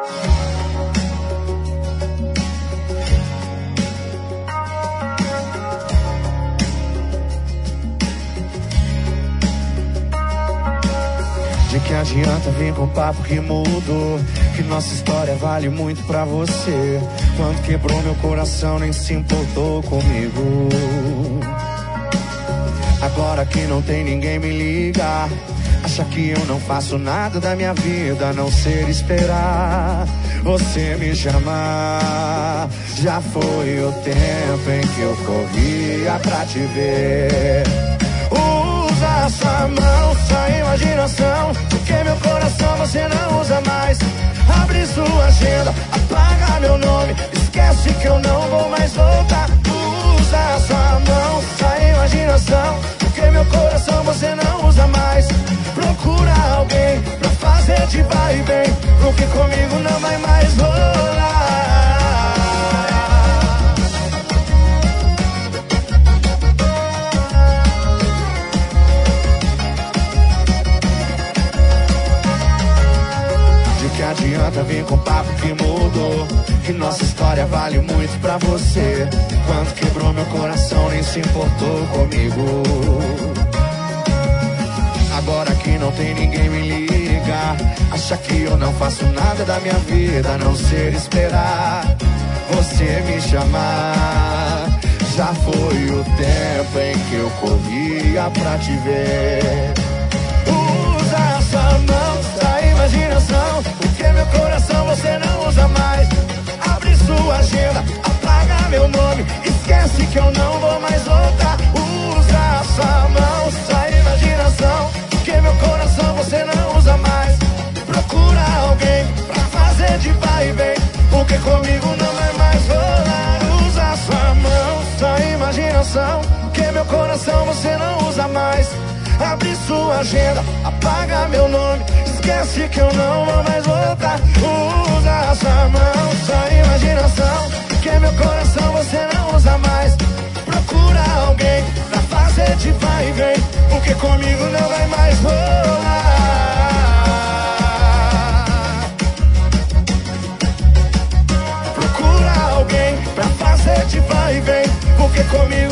De que adianta vir com papo que mudou, que nossa história vale muito pra você. Quando quebrou meu coração nem se importou comigo. Agora que não tem ninguém me liga, acha que eu não faço nada da minha vida a não ser esperar você me chamar. Já foi o tempo em que eu corria pra te ver. Usa sua mão, sua imaginação, porque meu coração você não usa mais. Abre sua agenda, apaga meu nome, esquece que eu não vou mais voltar. Usa sua mão, sua imaginação, porque meu coração você não usa mais. Procura alguém pra fazer de vai e vem, porque comigo não vai mais rolar. Que adianta vir com papo que mudou, que nossa história vale muito pra você. Quando quebrou meu coração nem se importou comigo. Agora que não tem ninguém me liga, acha que eu não faço nada da minha vida a não ser esperar você me chamar. Já foi o tempo em que eu corria pra te ver. Usa sua mão, sua imaginação, porque meu coração você não usa mais. Abre sua agenda, apaga meu nome, esquece que eu não vou mais voltar. Usa sua mão, sua imaginação, porque meu coração você não usa mais. Procura alguém pra fazer de vai e vem, porque comigo não vai mais rolar. Usa sua mão, sua imaginação, porque meu coração você não usa mais. Abre sua agenda, apaga meu nome, esquece que eu não vou mais voltar. Usa sua mão, sua imaginação, porque meu coração você não usa mais. Procura alguém pra fazer de vai e vem, porque comigo não vai mais rolar. Procura alguém pra fazer de vai e vem, porque comigo